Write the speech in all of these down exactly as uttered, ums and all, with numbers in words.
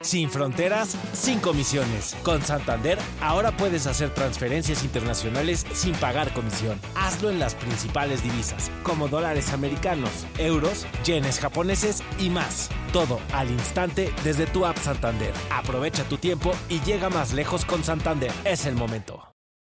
Sin fronteras, sin comisiones. Con Santander, ahora puedes hacer transferencias internacionales sin pagar comisión. Hazlo en las principales divisas, como dólares americanos, euros, yenes japoneses y más. Todo al instante desde tu app Santander. Aprovecha tu tiempo y llega más lejos con Santander. Es el momento.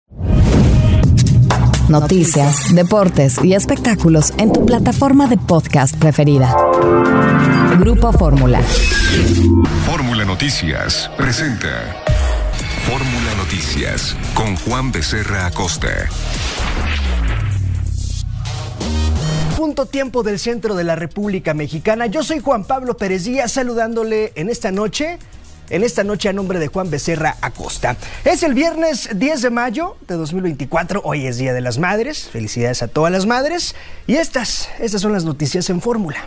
Noticias, deportes y espectáculos en tu plataforma de podcast preferida. Grupo Fórmula. Fórmula Noticias presenta Fórmula Noticias con Juan Becerra Acosta. Punto tiempo del centro de la República Mexicana. Yo soy Juan Pablo Pérez Díaz, saludándole en esta noche. En esta noche a nombre de Juan Becerra Acosta. Es el viernes diez de mayo de dos mil veinticuatro, hoy es Día de las Madres, felicidades a todas las madres, y estas, estas son las noticias en Fórmula.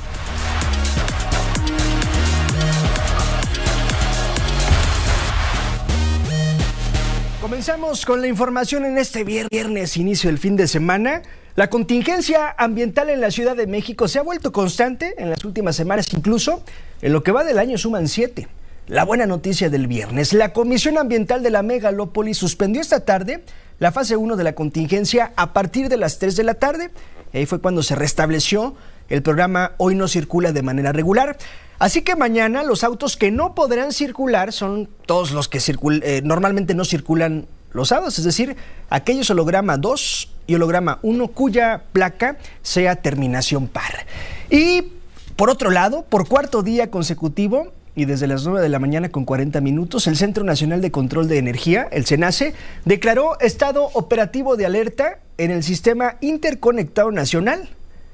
Comenzamos con la información en este viernes, inicio del fin de semana. La contingencia ambiental en la Ciudad de México se ha vuelto constante en las últimas semanas, incluso en lo que va del año suman siete. La buena noticia del viernes: la Comisión Ambiental de la Megalópoli suspendió esta tarde la fase uno de la contingencia a partir de las tres de la tarde. Ahí fue cuando se restableció el programa Hoy No Circula de manera regular. Así que mañana los autos que no podrán circular son todos los que circul- eh, normalmente no circulan los sábados, es decir, aquellos holograma dos y holograma uno cuya placa sea terminación par. Y por otro lado, por cuarto día consecutivo, y desde las nueve de la mañana con cuarenta minutos, el Centro Nacional de Control de Energía, el CENACE, declaró estado operativo de alerta en el Sistema Interconectado Nacional,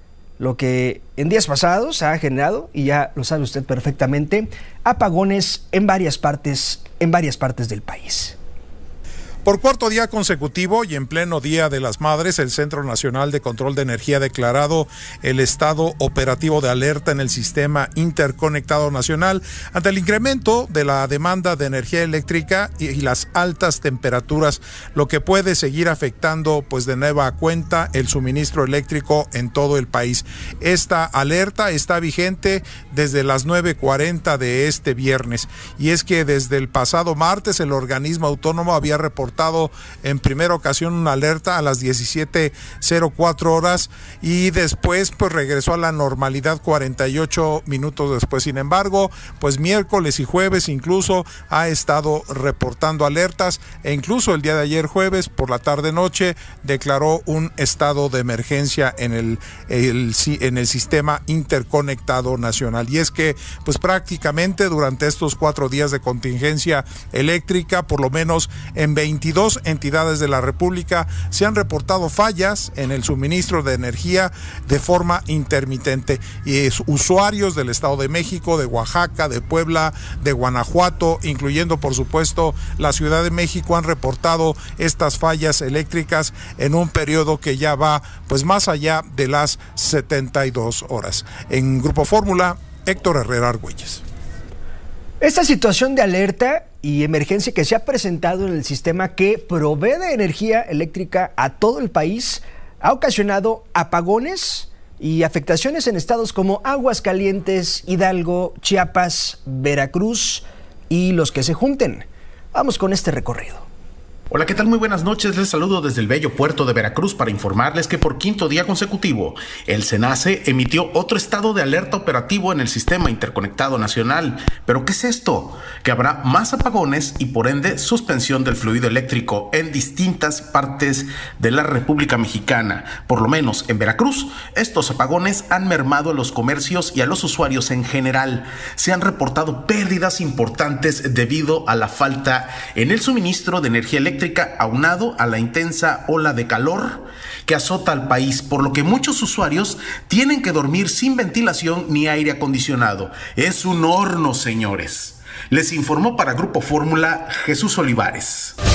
lo que en días pasados ha generado, y ya lo sabe usted perfectamente, apagones en varias partes, en varias partes del país. Por cuarto día consecutivo y en pleno Día de las Madres, el Centro Nacional de Control de Energía ha declarado el estado operativo de alerta en el Sistema Interconectado Nacional ante el incremento de la demanda de energía eléctrica y las altas temperaturas, lo que puede seguir afectando pues de nueva cuenta el suministro eléctrico en todo el país. Esta alerta está vigente desde las nueve cuarenta de este viernes, y es que desde el pasado martes el organismo autónomo había reportado en primera ocasión una alerta a las diecisiete cero cuatro horas y después pues regresó a la normalidad cuarenta y ocho minutos después. Sin embargo, pues miércoles y jueves incluso ha estado reportando alertas, e incluso el día de ayer jueves por la tarde noche declaró un estado de emergencia en el, el en el Sistema Interconectado Nacional. Y es que pues prácticamente durante estos cuatro días de contingencia eléctrica, por lo menos en veintidós entidades de la República se han reportado fallas en el suministro de energía de forma intermitente, y es, usuarios del Estado de México, de Oaxaca, de Puebla, de Guanajuato, incluyendo por supuesto la Ciudad de México, han reportado estas fallas eléctricas en un periodo que ya va pues más allá de las setenta y dos horas. En Grupo Fórmula, Héctor Herrera Argüelles. Esta situación de alerta y emergencia que se ha presentado en el sistema que provee de energía eléctrica a todo el país ha ocasionado apagones y afectaciones en estados como Aguascalientes, Hidalgo, Chiapas, Veracruz y los que se junten. Vamos con este recorrido. Hola, ¿qué tal? Muy buenas noches. Les saludo desde el bello puerto de Veracruz para informarles que por quinto día consecutivo el CENACE emitió otro estado de alerta operativo en el Sistema Interconectado Nacional. ¿Pero qué es esto? Que habrá más apagones y por ende suspensión del fluido eléctrico en distintas partes de la República Mexicana. Por lo menos en Veracruz, estos apagones han mermado a los comercios y a los usuarios en general. Se han reportado pérdidas importantes debido a la falta en el suministro de energía eléctrica, aunado a la intensa ola de calor que azota al país, por lo que muchos usuarios tienen que dormir sin ventilación ni aire acondicionado. Es un horno, señores. Les informó para Grupo Fórmula Jesús Olivares.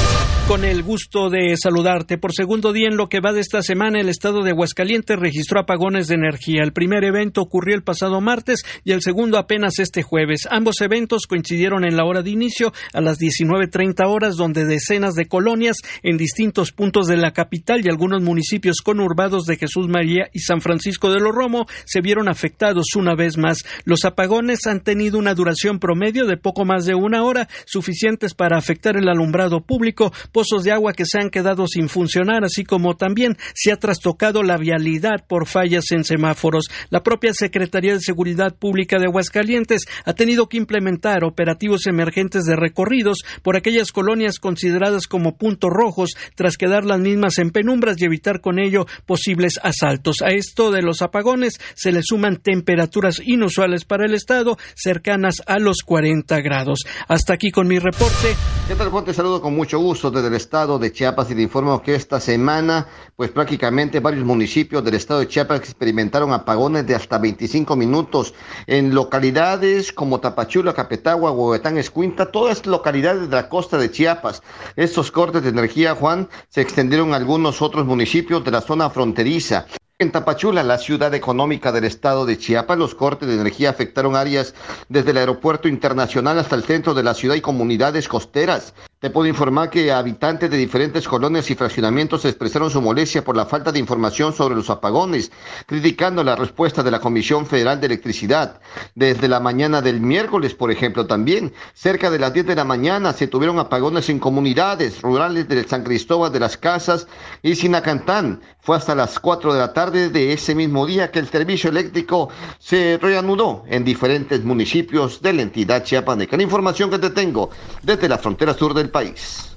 Con el gusto de saludarte. Por segundo día en lo que va de esta semana, el estado de Aguascalientes registró apagones de energía. El primer evento ocurrió el pasado martes y el segundo apenas este jueves. Ambos eventos coincidieron en la hora de inicio a las diecinueve treinta horas, donde decenas de colonias en distintos puntos de la capital y algunos municipios conurbados de Jesús María y San Francisco de los Romo se vieron afectados una vez más. Los apagones han tenido una duración promedio de poco más de una hora, suficientes para afectar el alumbrado público, pozos de agua que se han quedado sin funcionar, así como también se ha trastocado la vialidad por fallas en semáforos. La propia Secretaría de Seguridad Pública de Aguascalientes ha tenido que implementar operativos emergentes de recorridos por aquellas colonias consideradas como puntos rojos, tras quedar las mismas en penumbras y evitar con ello posibles asaltos. A esto de los apagones se le suman temperaturas inusuales para el estado, cercanas a los cuarenta grados. Hasta aquí con mi reporte. ¿Qué tal, Juan? Te saludo con mucho gusto desde el estado de Chiapas y te informo que esta semana, pues prácticamente varios municipios del estado de Chiapas experimentaron apagones de hasta veinticinco minutos en localidades como Tapachula, Capetagua, Huehuetán, Escuintla, todas localidades de la costa de Chiapas. Estos cortes de energía, Juan, se extendieron a algunos otros municipios de la zona fronteriza. En Tapachula, la ciudad económica del estado de Chiapas, los cortes de energía afectaron áreas desde el aeropuerto internacional hasta el centro de la ciudad y comunidades costeras. Te puedo informar que habitantes de diferentes colonias y fraccionamientos expresaron su molestia por la falta de información sobre los apagones, criticando la respuesta de la Comisión Federal de Electricidad. Desde la mañana del miércoles, por ejemplo, también, cerca de las diez de la mañana, se tuvieron apagones en comunidades rurales de San Cristóbal de las Casas y Sinacantán. Fue hasta las cuatro de la tarde de ese mismo día que el servicio eléctrico se reanudó en diferentes municipios de la entidad chiapaneca. La información que te tengo desde la frontera sur del país.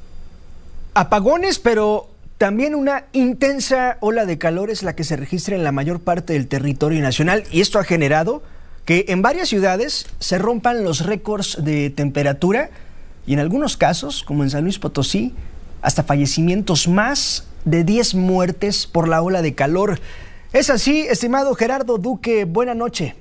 Apagones, pero también una intensa ola de calor es la que se registra en la mayor parte del territorio nacional, y esto ha generado que en varias ciudades se rompan los récords de temperatura y en algunos casos, como en San Luis Potosí, hasta fallecimientos, más de diez muertes por la ola de calor. Es así, estimado Gerardo Duque, buena noche.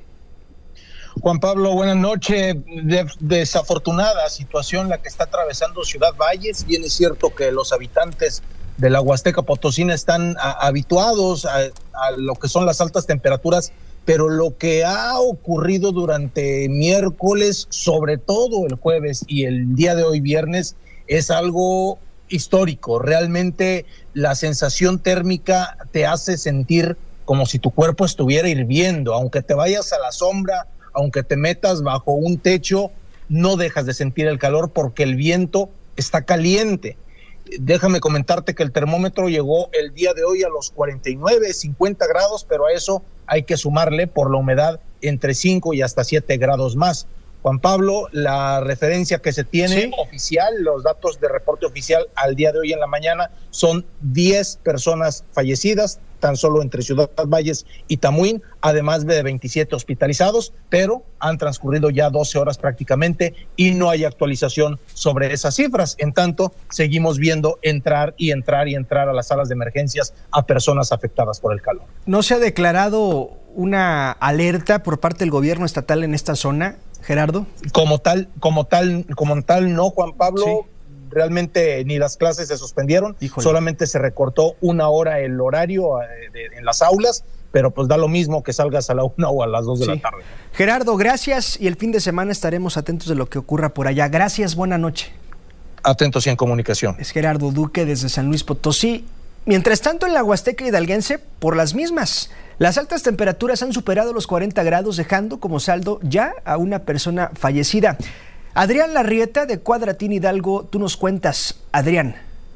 Juan Pablo, buenas noches. De, desafortunada situación la que está atravesando Ciudad Valles. Bien es cierto que los habitantes de la Huasteca Potosina están a, habituados a, a lo que son las altas temperaturas, pero lo que ha ocurrido durante miércoles, sobre todo el jueves y el día de hoy viernes, es algo histórico. Realmente la sensación térmica te hace sentir como si tu cuerpo estuviera hirviendo, aunque te vayas a la sombra, aunque te metas bajo un techo, no dejas de sentir el calor porque el viento está caliente. Déjame comentarte que el termómetro llegó el día de hoy a los cuarenta y nueve, cincuenta grados, pero a eso hay que sumarle por la humedad entre cinco y hasta siete grados más. Juan Pablo, la referencia que se tiene ¿Sí? oficial, los datos de reporte oficial al día de hoy en la mañana son diez personas fallecidas, tan solo entre Ciudad Valles y Tamuín, además de veintisiete hospitalizados, pero han transcurrido ya doce horas prácticamente y no hay actualización sobre esas cifras. En tanto, seguimos viendo entrar y entrar y entrar a las salas de emergencias a personas afectadas por el calor. ¿No se ha declarado una alerta por parte del gobierno estatal en esta zona, Gerardo? Como tal, como tal, como tal no, Juan Pablo. Sí. Realmente ni las clases se suspendieron, Híjole. solamente se recortó una hora el horario de, de, en las aulas, pero pues da lo mismo que salgas a la una o a las dos de sí. la tarde. Gerardo, gracias, y el fin de semana estaremos atentos de lo que ocurra por allá. Gracias, buena noche. Atentos y en comunicación. Es Gerardo Duque desde San Luis Potosí. Mientras tanto, en la Huasteca hidalguense, por las mismas, las altas temperaturas han superado los cuarenta grados, dejando como saldo ya a una persona fallecida. Adrián Larrieta, de Cuadratín Hidalgo, tú nos cuentas. Adrián.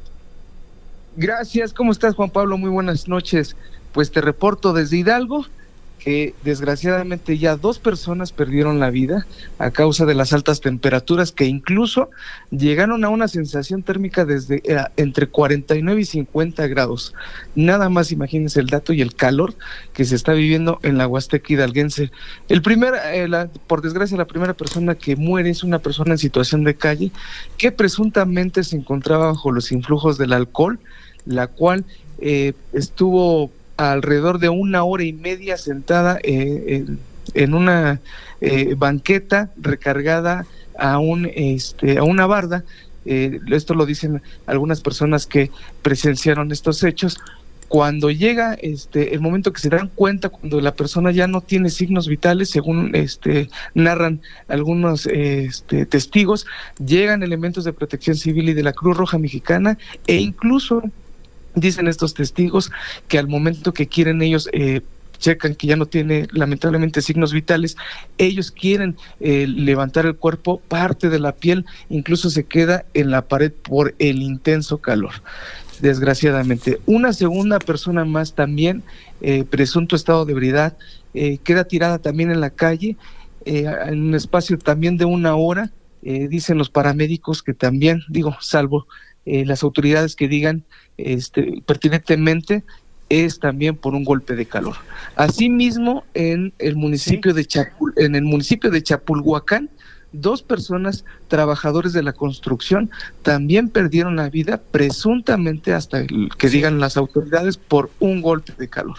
Gracias, ¿cómo estás, Juan Pablo? Muy buenas noches. Pues te reporto desde Hidalgo que desgraciadamente ya dos personas perdieron la vida a causa de las altas temperaturas, que incluso llegaron a una sensación térmica desde eh, entre cuarenta y nueve y cincuenta grados. Nada más imagínense el dato y el calor que se está viviendo en la Huasteca hidalguense. El primer, eh, la, por desgracia, la primera persona que muere es una persona en situación de calle que presuntamente se encontraba bajo los influjos del alcohol, la cual eh, estuvo alrededor de una hora y media sentada eh, en, en una eh, banqueta recargada a un este a una barda, eh, esto lo dicen algunas personas que presenciaron estos hechos. Cuando llega este el momento que se dan cuenta, cuando la persona ya no tiene signos vitales, según este narran algunos este, testigos, llegan elementos de Protección Civil y de la Cruz Roja Mexicana, e incluso dicen estos testigos que al momento que quieren ellos eh, checan que ya no tiene lamentablemente signos vitales, ellos quieren eh, levantar el cuerpo, parte de la piel incluso se queda en la pared por el intenso calor. Desgraciadamente, una segunda persona más también, eh, presunto estado de ebriedad, eh, queda tirada también en la calle, eh, en un espacio también de una hora. Eh, dicen los paramédicos que también, digo, salvo eh, las autoridades que digan este, pertinentemente, es también por un golpe de calor. Asimismo, en el municipio ¿Sí? de Chapul, en el municipio de Chapulhuacán, dos personas, trabajadores de la construcción, también perdieron la vida, presuntamente, hasta que sí. digan las autoridades, por un golpe de calor.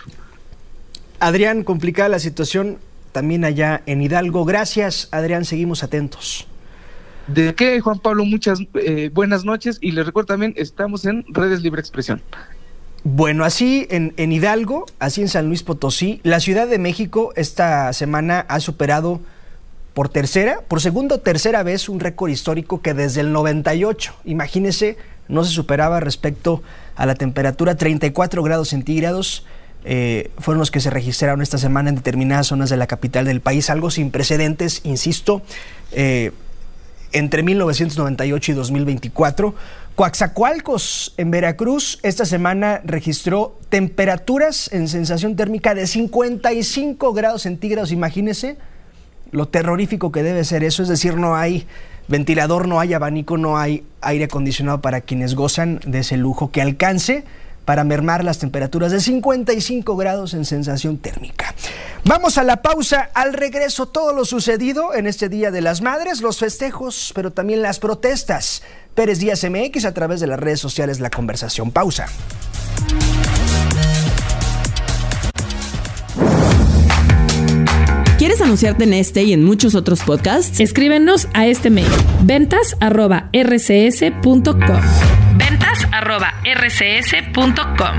Adrián, complicada la situación también allá en Hidalgo. Gracias, Adrián, seguimos atentos. ¿De qué, Juan Pablo? Muchas eh, buenas noches, y les recuerdo también, estamos en Redes Libre Expresión. Bueno, así en, en Hidalgo, así en San Luis Potosí, la Ciudad de México esta semana ha superado por tercera, por segunda o tercera vez un récord histórico que desde el noventa y ocho, imagínese, no se superaba respecto a la temperatura. Treinta y cuatro grados centígrados eh, fueron los que se registraron esta semana en determinadas zonas de la capital del país, algo sin precedentes, insisto, eh, entre mil novecientos noventa y ocho y dos mil veinticuatro. Coatzacoalcos, en Veracruz, esta semana registró temperaturas en sensación térmica de cincuenta y cinco grados centígrados, imagínese lo terrorífico que debe ser eso, es decir, no hay ventilador, no hay abanico, no hay aire acondicionado para quienes gozan de ese lujo que alcance para mermar las temperaturas de cincuenta y cinco grados en sensación térmica. Vamos a la pausa, al regreso todo lo sucedido en este Día de las Madres, los festejos, pero también las protestas. Pérez Díaz M X a través de las redes sociales La Conversación. Pausa. ¿Quieres anunciarte en este y en muchos otros podcasts? Escríbenos a este mail, ventas arroba r c s punto com. ventas arroba r c s punto com.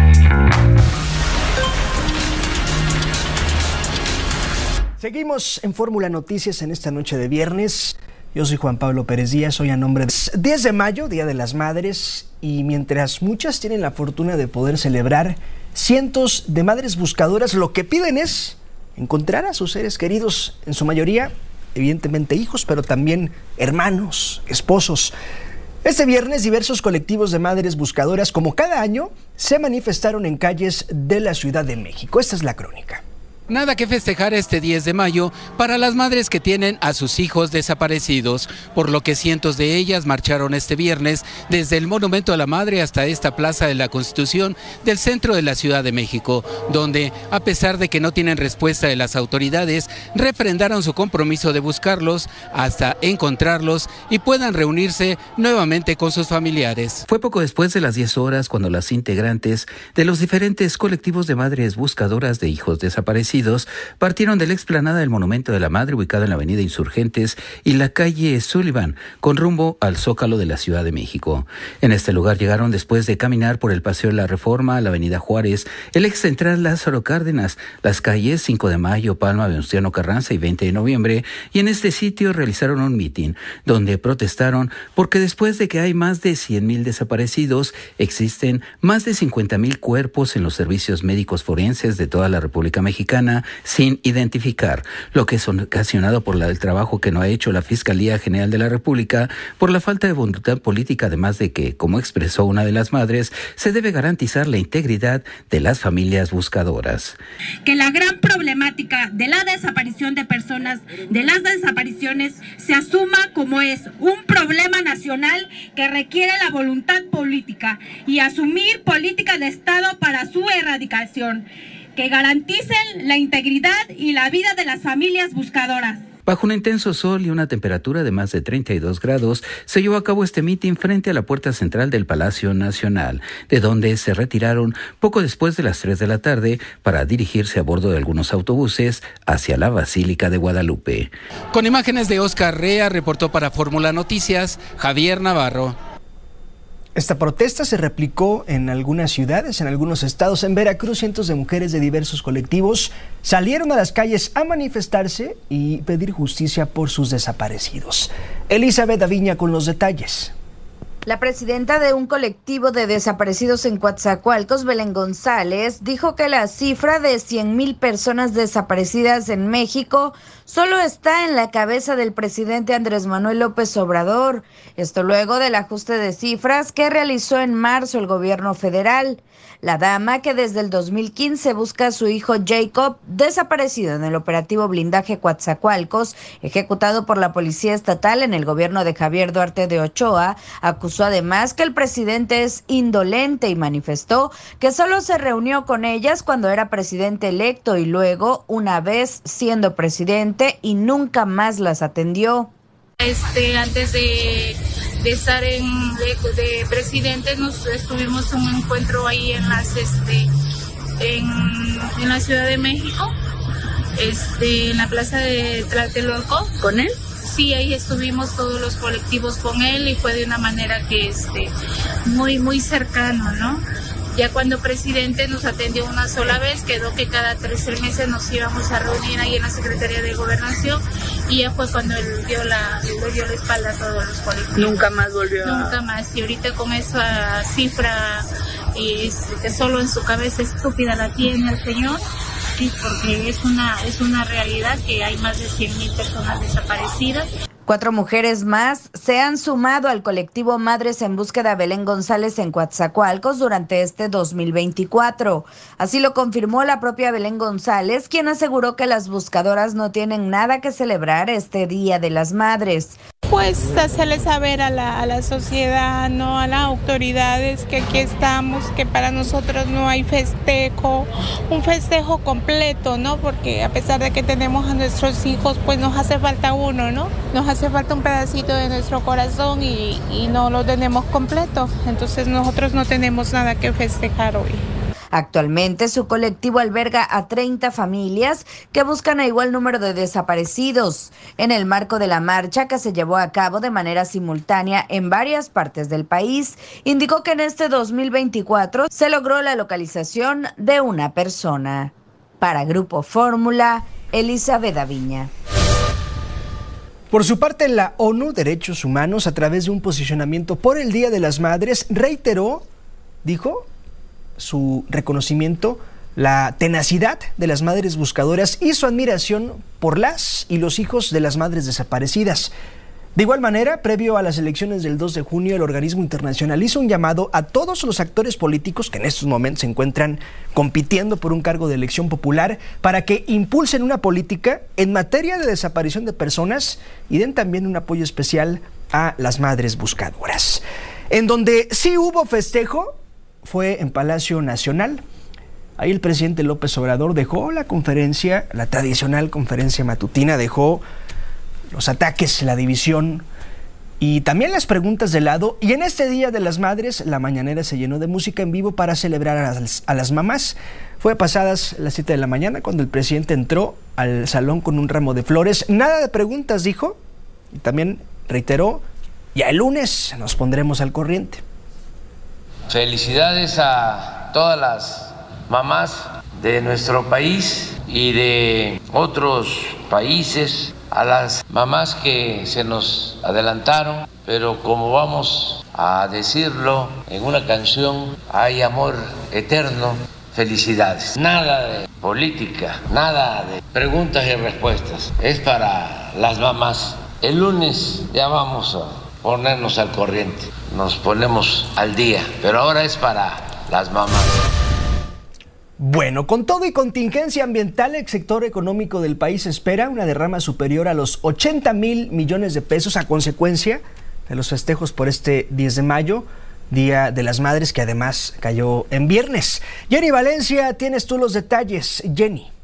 Seguimos en Fórmula Noticias en esta noche de viernes. Yo soy Juan Pablo Pérez Díaz, hoy a nombre de diez de mayo, Día de las Madres, y mientras muchas tienen la fortuna de poder celebrar, cientos de madres buscadoras lo que piden es encontrar a sus seres queridos, en su mayoría, evidentemente hijos, pero también hermanos, esposos. Este viernes, diversos colectivos de madres buscadoras, como cada año, se manifestaron en calles de la Ciudad de México. Esta es la crónica. Nada que festejar este diez de mayo para las madres que tienen a sus hijos desaparecidos, por lo que cientos de ellas marcharon este viernes desde el Monumento a la Madre hasta esta Plaza de la Constitución del centro de la Ciudad de México, donde, a pesar de que no tienen respuesta de las autoridades, refrendaron su compromiso de buscarlos hasta encontrarlos y puedan reunirse nuevamente con sus familiares. Fue poco después de las diez horas cuando las integrantes de los diferentes colectivos de madres buscadoras de hijos desaparecidos partieron de la explanada del Monumento de la Madre, ubicado en la avenida Insurgentes y la calle Sullivan, con rumbo al Zócalo de la Ciudad de México. En este lugar llegaron después de caminar por el Paseo de la Reforma, la avenida Juárez, el ex central Lázaro Cárdenas, las calles cinco de mayo, Palma, Venustiano Carranza y veinte de noviembre, y en este sitio realizaron un mitin, donde protestaron porque después de que hay más de cien mil desaparecidos, existen más de cincuenta mil cuerpos en los servicios médicos forenses de toda la República Mexicana sin identificar, lo que es ocasionado por la, el trabajo que no ha hecho la Fiscalía General de la República, por la falta de voluntad política, además de que, como expresó una de las madres, se debe garantizar la integridad de las familias buscadoras. Que la gran problemática de la desaparición de personas, de las desapariciones, se asuma como es un problema nacional que requiere la voluntad política y asumir política de Estado para su erradicación, que garanticen la integridad y la vida de las familias buscadoras. Bajo un intenso sol y una temperatura de más de treinta y dos grados, se llevó a cabo este mitin frente a la puerta central del Palacio Nacional, de donde se retiraron poco después de las tres de la tarde para dirigirse a bordo de algunos autobuses hacia la Basílica de Guadalupe. Con imágenes de Oscar Rea, reportó para Fórmula Noticias, Javier Navarro. Esta protesta se replicó en algunas ciudades, en algunos estados. En Veracruz, cientos de mujeres de diversos colectivos salieron a las calles a manifestarse y pedir justicia por sus desaparecidos. Elizabeth Aviña con los detalles. La presidenta de un colectivo de desaparecidos en Coatzacoalcos, Belén González, dijo que la cifra de cien mil personas desaparecidas en México solo está en la cabeza del presidente Andrés Manuel López Obrador. Esto luego del ajuste de cifras que realizó en marzo el gobierno federal. La dama, que desde el dos mil quince busca a su hijo Jacob, desaparecido en el operativo Blindaje Coatzacoalcos, ejecutado por la Policía Estatal en el gobierno de Javier Duarte de Ochoa, acusó además que el presidente es indolente y manifestó que solo se reunió con ellas cuando era presidente electo y luego una vez siendo presidente y nunca más las atendió. Este, antes de, de estar en, de, de presidente, nos estuvimos un encuentro ahí en las, este, en, en la Ciudad de México, este, en la plaza de Tlatelolco. ¿Con él? Sí, ahí estuvimos todos los colectivos con él y fue de una manera que, este, muy, muy cercano, ¿no? Ya cuando presidente nos atendió una sola vez, quedó que cada tres meses nos íbamos a reunir ahí en la Secretaría de Gobernación y ya fue cuando él dio la, le dio la espalda a todos los colectivos. Nunca más volvió a... Nunca más. Y ahorita con esa cifra y es, que solo en su cabeza estúpida la tiene el señor, sí, porque es una, es una realidad que hay más de cien mil personas desaparecidas. Cuatro mujeres más se han sumado al colectivo Madres en Búsqueda Belén González en Coatzacoalcos durante este dos mil veinticuatro. Así lo confirmó la propia Belén González, quien aseguró que las buscadoras no tienen nada que celebrar este Día de las Madres. Pues hacerle saber a la, a la sociedad, no a las autoridades, que aquí estamos, que para nosotros no hay festejo, un festejo completo, ¿no? Porque a pesar de que tenemos a nuestros hijos, pues nos hace falta uno, ¿no? Nos hace falta un pedacito de nuestro corazón y, y no lo tenemos completo. Entonces nosotros no tenemos nada que festejar hoy. Actualmente su colectivo alberga a treinta familias que buscan a igual número de desaparecidos. En el marco de la marcha que se llevó a cabo de manera simultánea en varias partes del país, indicó que en este dos mil veinticuatro se logró la localización de una persona. Para Grupo Fórmula, Elizabeth Aviña. Por su parte, la ONU Derechos Humanos, a través de un posicionamiento por el Día de las Madres, reiteró, dijo, su reconocimiento, la tenacidad de las madres buscadoras y su admiración por las y los hijos de las madres desaparecidas. De igual manera, previo a las elecciones del dos de junio, el organismo internacional hizo un llamado a todos los actores políticos que en estos momentos se encuentran compitiendo por un cargo de elección popular para que impulsen una política en materia de desaparición de personas y den también un apoyo especial a las madres buscadoras. En donde sí hubo festejo fue en Palacio Nacional. Ahí el presidente López Obrador dejó la conferencia, la tradicional conferencia matutina, dejó los ataques, la división y también las preguntas de lado. Y en este Día de las Madres, la mañanera se llenó de música en vivo para celebrar a las, a las mamás. Fue pasadas las siete de la mañana cuando el presidente entró al salón con un ramo de flores. Nada de preguntas, dijo, y también reiteró, ya el lunes nos pondremos al corriente. Felicidades a todas las mamás de nuestro país y de otros países, a las mamás que se nos adelantaron, pero como vamos a decirlo en una canción, hay amor eterno, felicidades. Nada de política, nada de preguntas y respuestas, es para las mamás. El lunes ya vamos a ponernos al corriente, nos ponemos al día, pero ahora es para las mamás. Bueno, con todo y contingencia ambiental, el sector económico del país espera una derrama superior a los ochenta mil millones de pesos a consecuencia de los festejos por este diez de mayo, Día de las Madres, que además cayó en viernes. Jenny Valencia, tienes tú los detalles. Jenny.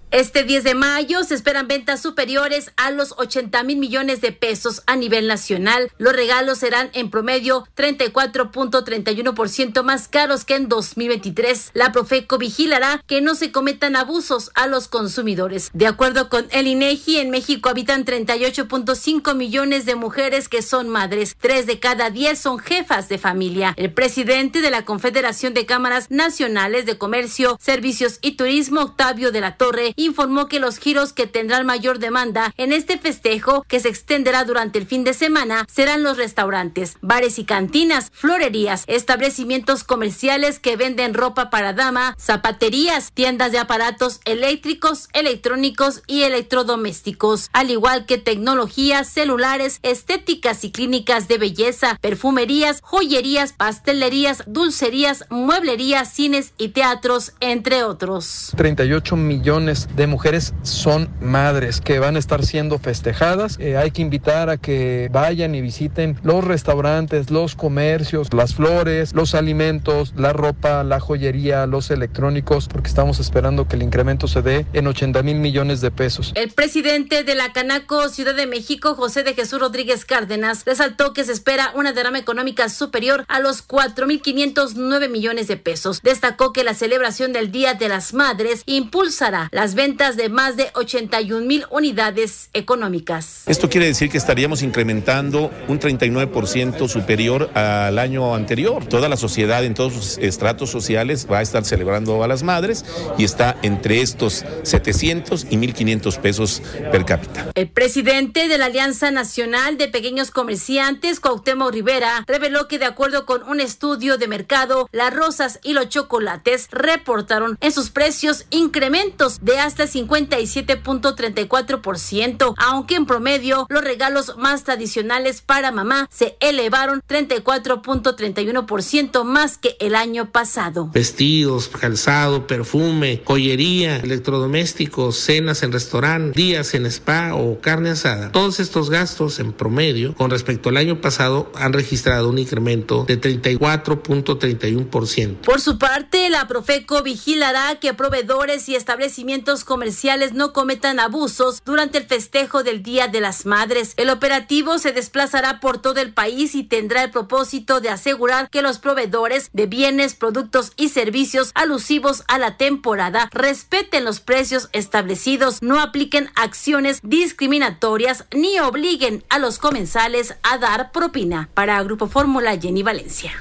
Este diez de mayo se esperan ventas superiores a los ochenta mil millones de pesos a nivel nacional. Los regalos serán en promedio treinta y cuatro punto treinta y uno por ciento más caros que en dos mil veintitrés. La Profeco vigilará que no se cometan abusos a los consumidores. De acuerdo con el INEGI, en México habitan treinta y ocho punto cinco millones de mujeres que son madres. Tres de cada diez son jefas de familia. El presidente de la Confederación de Cámaras Nacionales de Comercio, Servicios y Turismo, Octavio de la Torre, informó que los giros que tendrán mayor demanda en este festejo, que se extenderá durante el fin de semana, serán los restaurantes, bares y cantinas, florerías, establecimientos comerciales que venden ropa para dama, zapaterías, tiendas de aparatos eléctricos, electrónicos y electrodomésticos, al igual que tecnología, celulares, estéticas y clínicas de belleza, perfumerías, joyerías, pastelerías, dulcerías, mueblerías, cines y teatros, entre otros. treinta y ocho millones de mujeres son madres que van a estar siendo festejadas. Eh, hay que invitar a que vayan y visiten los restaurantes, los comercios, las flores, los alimentos, la ropa, la joyería, los electrónicos, porque estamos esperando que el incremento se dé en ochenta mil millones de pesos. El presidente de la Canaco Ciudad de México, José de Jesús Rodríguez Cárdenas, resaltó que se espera una derrama económica superior a los cuatro mil quinientos nueve millones de pesos. Destacó que la celebración del Día de las Madres impulsará las ventas de más de ochenta y un mil unidades económicas. Esto quiere decir que estaríamos incrementando un treinta y nueve por ciento superior al año anterior. Toda la sociedad en todos sus estratos sociales va a estar celebrando a las madres y está entre estos setecientos y mil quinientos pesos per cápita. El presidente de la Alianza Nacional de Pequeños Comerciantes, Cuauhtémoc Rivera, reveló que de acuerdo con un estudio de mercado, las rosas y los chocolates reportaron en sus precios incrementos de hasta cincuenta y siete punto treinta y cuatro por ciento, aunque en promedio los regalos más tradicionales para mamá se elevaron treinta y cuatro punto treinta y uno por ciento más que el año pasado. Vestidos, calzado, perfume, joyería, electrodomésticos, cenas en restaurante, días en spa o carne asada. Todos estos gastos en promedio con respecto al año pasado han registrado un incremento de treinta y cuatro punto treinta y uno por ciento. Por su parte, la Profeco vigilará que proveedores y establecimientos comerciales no cometan abusos durante el festejo del Día de las Madres. El operativo se desplazará por todo el país y tendrá el propósito de asegurar que los proveedores de bienes, productos y servicios alusivos a la temporada respeten los precios establecidos, no apliquen acciones discriminatorias ni obliguen a los comensales a dar propina. Para Grupo Fórmula, Jenny Valencia.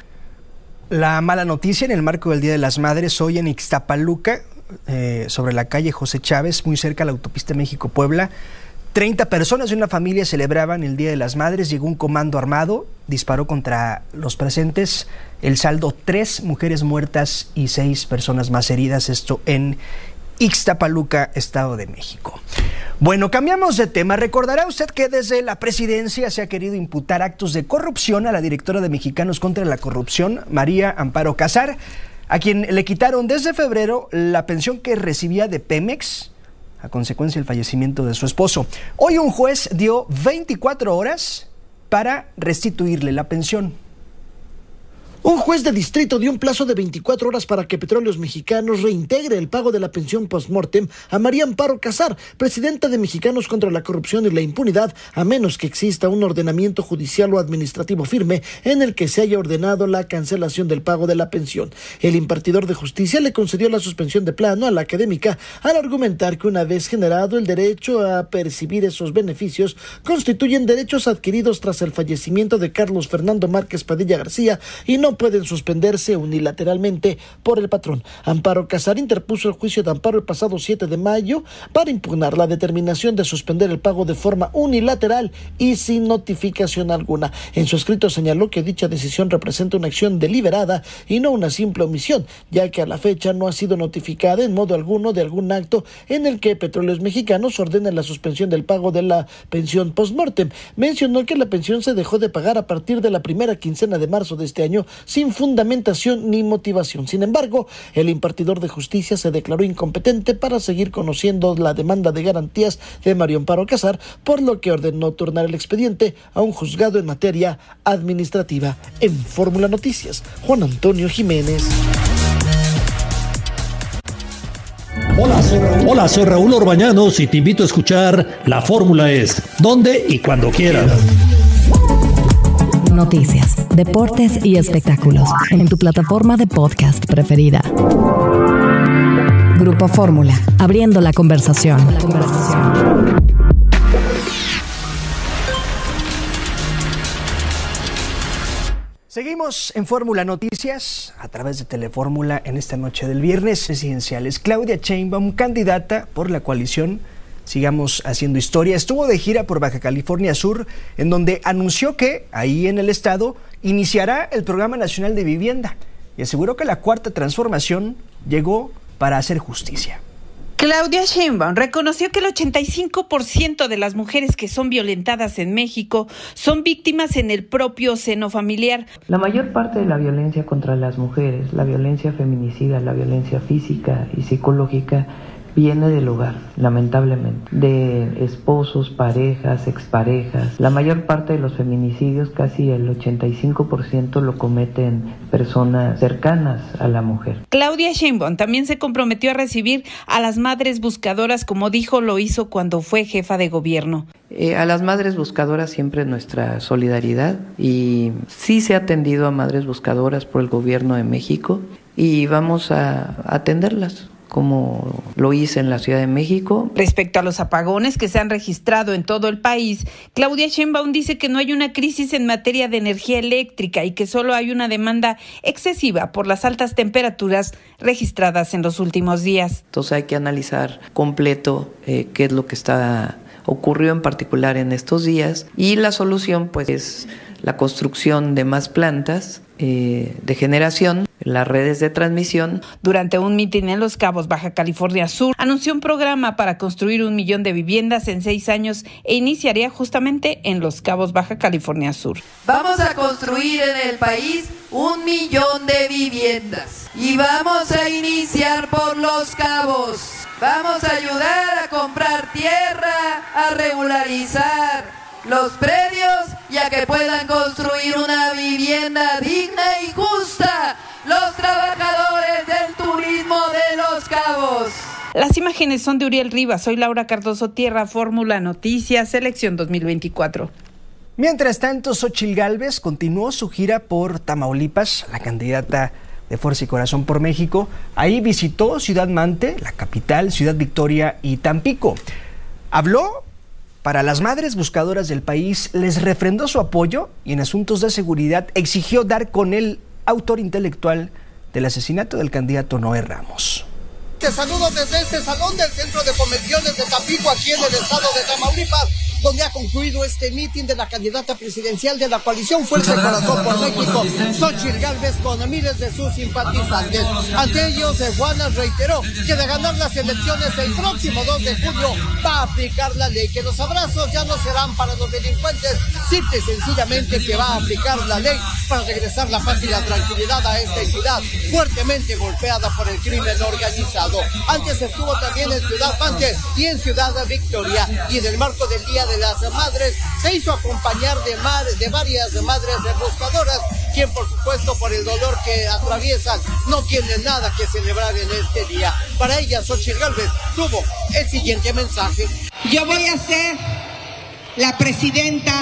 La mala noticia en el marco del Día de las Madres hoy en Ixtapaluca, eh, sobre la calle José Chávez, muy cerca a la autopista México-Puebla. treinta personas de una familia celebraban el Día de las Madres. Llegó un comando armado, disparó contra los presentes. El saldo, tres mujeres muertas y seis personas más heridas. Esto en Ixtapaluca, Estado de México. Bueno, cambiamos de tema. Recordará usted que desde la presidencia se ha querido imputar actos de corrupción a la directora de Mexicanos contra la Corrupción, María Amparo Casar, a quien le quitaron desde febrero la pensión que recibía de Pemex a consecuencia del fallecimiento de su esposo. Hoy un juez dio veinticuatro horas para restituirle la pensión. Un juez de distrito dio un plazo de veinticuatro horas para que Petróleos Mexicanos reintegre el pago de la pensión post-mortem a María Amparo Casar, presidenta de Mexicanos contra la Corrupción y la Impunidad, a menos que exista un ordenamiento judicial o administrativo firme en el que se haya ordenado la cancelación del pago de la pensión. El impartidor de justicia le concedió la suspensión de plano a la académica al argumentar que una vez generado el derecho a percibir esos beneficios, constituyen derechos adquiridos tras el fallecimiento de Carlos Fernando Márquez Padilla García y no pueden suspenderse unilateralmente por el patrón. Amparo Casar interpuso el juicio de amparo el pasado siete de mayo para impugnar la determinación de suspender el pago de forma unilateral y sin notificación alguna. En su escrito señaló que dicha decisión representa una acción deliberada y no una simple omisión, ya que a la fecha no ha sido notificada en modo alguno de algún acto en el que Petróleos Mexicanos ordene la suspensión del pago de la pensión post-mortem. Mencionó que la pensión se dejó de pagar a partir de la primera quincena de marzo de este año sin fundamentación ni motivación. Sin embargo, el impartidor de justicia se declaró incompetente para seguir conociendo la demanda de garantías de María Amparo Casar, por lo que ordenó turnar el expediente a un juzgado en materia administrativa. En Fórmula Noticias, Juan Antonio Jiménez. Hola soy, Raúl. Hola, soy Raúl Orbañanos y te invito a escuchar La Fórmula Es, donde y cuando quieras. Noticias, deportes y espectáculos en tu plataforma de podcast preferida. Grupo Fórmula, abriendo la conversación. La conversación. Seguimos en Fórmula Noticias a través de Telefórmula en esta noche del viernes presidenciales. Claudia Sheinbaum, candidata por la coalición Sigamos Haciendo Historia, estuvo de gira por Baja California Sur, en donde anunció que ahí en el estado iniciará el Programa Nacional de Vivienda y aseguró que la Cuarta Transformación llegó para hacer justicia. Claudia Sheinbaum reconoció que el ochenta y cinco por ciento de las mujeres que son violentadas en México son víctimas en el propio seno familiar. La mayor parte de la violencia contra las mujeres, la violencia feminicida, la violencia física y psicológica, viene del hogar, lamentablemente, de esposos, parejas, exparejas. La mayor parte de los feminicidios, casi el ochenta y cinco por ciento, lo cometen personas cercanas a la mujer. Claudia Sheinbaum también se comprometió a recibir a las madres buscadoras, como dijo lo hizo cuando fue jefa de gobierno. Eh, a las madres buscadoras siempre nuestra solidaridad, y sí se ha atendido a madres buscadoras por el gobierno de México y vamos a atenderlas, como lo hice en la Ciudad de México. Respecto a los apagones que se han registrado en todo el país, Claudia Sheinbaum dice que no hay una crisis en materia de energía eléctrica y que solo hay una demanda excesiva por las altas temperaturas registradas en los últimos días. Entonces hay que analizar completo eh, qué es lo que está ocurrió en particular en estos días, y la solución pues es la construcción de más plantas eh, de generación, las redes de transmisión. Durante un mitin en Los Cabos, Baja California Sur, anunció un programa para construir un millón de viviendas en seis años e iniciaría justamente en Los Cabos, Baja California Sur. Vamos a construir en el país un millón de viviendas y vamos a iniciar por Los Cabos. Vamos a ayudar a comprar tierra, a regularizar los predios y a que puedan construir una vivienda digna y justa los trabajadores del turismo de Los Cabos. Las imágenes son de Uriel Rivas. Soy Laura Cardoso Tierra, Fórmula Noticias, Selección dos mil veinticuatro. Mientras tanto, Xóchitl Gálvez continuó su gira por Tamaulipas, la candidata de Fuerza y Corazón por México. Ahí visitó Ciudad Mante, la capital, Ciudad Victoria y Tampico. Habló para las madres buscadoras del país, les refrendó su apoyo y en asuntos de seguridad exigió dar con el autor intelectual del asesinato del candidato Noé Ramos. Te saludo desde este salón del Centro de Convenciones de Tampico, aquí en el estado de Tamaulipas, donde ha concluido este mitin de la candidata presidencial de la coalición Fuerza y Corazón por México, Xóchitl Gálvez, con miles de sus simpatizantes. Ante ellos, Juana reiteró que de ganar las elecciones el próximo dos de julio va a aplicar la ley, que los abrazos ya no serán para los delincuentes, simple y sencillamente que va a aplicar la ley para regresar la paz y la tranquilidad a esta entidad fuertemente golpeada por el crimen organizado. Antes estuvo también en Ciudad Mante y en Ciudad Victoria, y en el marco del Día de las Madres se hizo acompañar de, mar, de varias madres buscadoras, quien por supuesto por el dolor que atraviesan no tienen nada que celebrar en este día. Para ella, Xóchitl Gálvez tuvo el siguiente mensaje: yo voy a ser la presidenta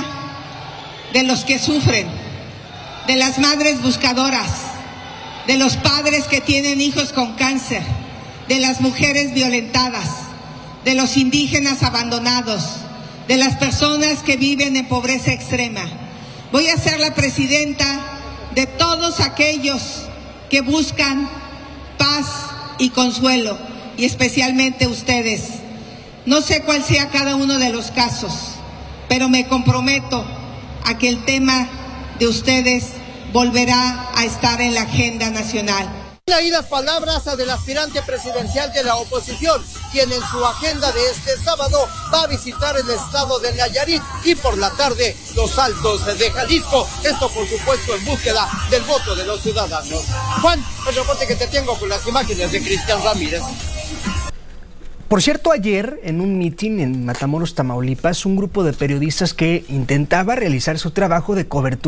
de los que sufren, de las madres buscadoras, de los padres que tienen hijos con cáncer, de las mujeres violentadas, de los indígenas abandonados, de las personas que viven en pobreza extrema. Voy a ser la presidenta de todos aquellos que buscan paz y consuelo, y especialmente ustedes. No sé cuál sea cada uno de los casos, pero me comprometo a que el tema de ustedes volverá a estar en la agenda nacional. Ahí las palabras del aspirante presidencial de la oposición, quien en su agenda de este sábado va a visitar el estado de Nayarit y por la tarde los Altos de Jalisco. Esto, por supuesto, en búsqueda del voto de los ciudadanos. Juan, el reporte que te tengo con las imágenes de Cristian Ramírez. Por cierto, ayer en un mitin en Matamoros, Tamaulipas, un grupo de periodistas que intentaba realizar su trabajo de cobertura